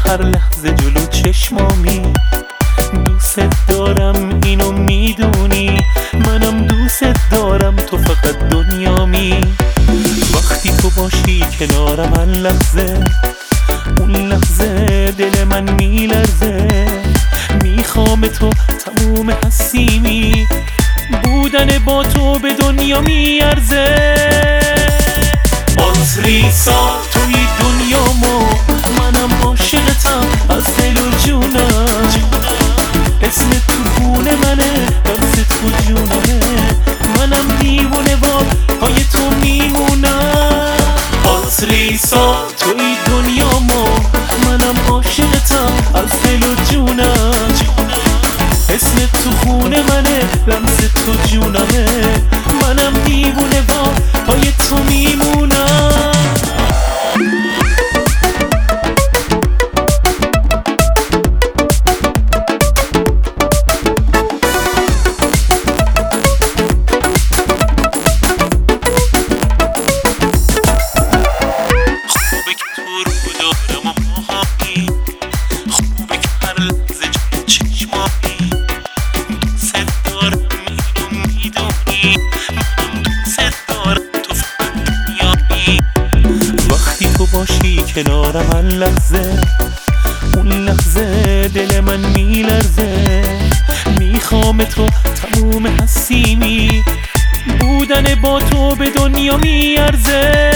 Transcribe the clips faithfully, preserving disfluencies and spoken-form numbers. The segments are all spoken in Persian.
هر لحظه جلو چشمامی. دوست دارم اینو میدونی، منم دوست دارم تو فقط دنیامی. وقتی تو باشی کنارم هر لحظه، اون لحظه دل من میلرزه. میخوام تو تموم هستیمی، بودن با تو به دنیا میارزه. آتریسا توی دنیامو، منم عاشقتم از دل و جونم. اسم تو خون منه، رمز تو جونمه. منم دیوونه با پای تو میمونم. آتریسا توی دنیامو، منم عاشقتم از دل و جونم. اسم تو خون منه، رمز تو جونمه. منم دیوونه با پای تو میمونم. باشی کنارم هر لحظه، اون لحظه دل من میلرزه. میخوام تو تموم هستیمی، بودن با تو به دنیا میارزه.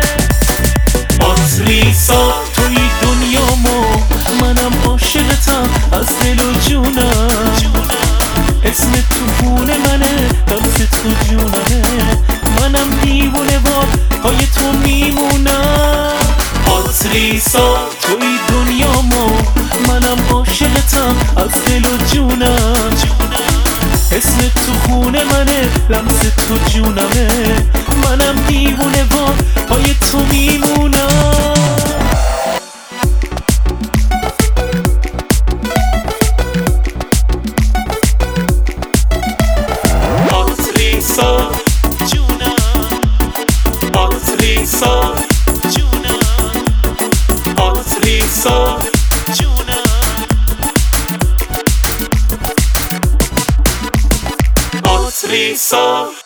آتریسا توی دنیامو، منم عاشقتم از دل و جونم. اسم تو خون منه، رمز تو جونمه. منم دیوونه با پای تو میمونم. آتریسا توی دنیامو، منم عاشقتم از دل و جونم. اسم تو خون منه، رمز تو جونمه. منم دیوونه با پای تو میمونم. آتریسا جونم، آتریسا جونم، آتریسا جونم، آتریسا.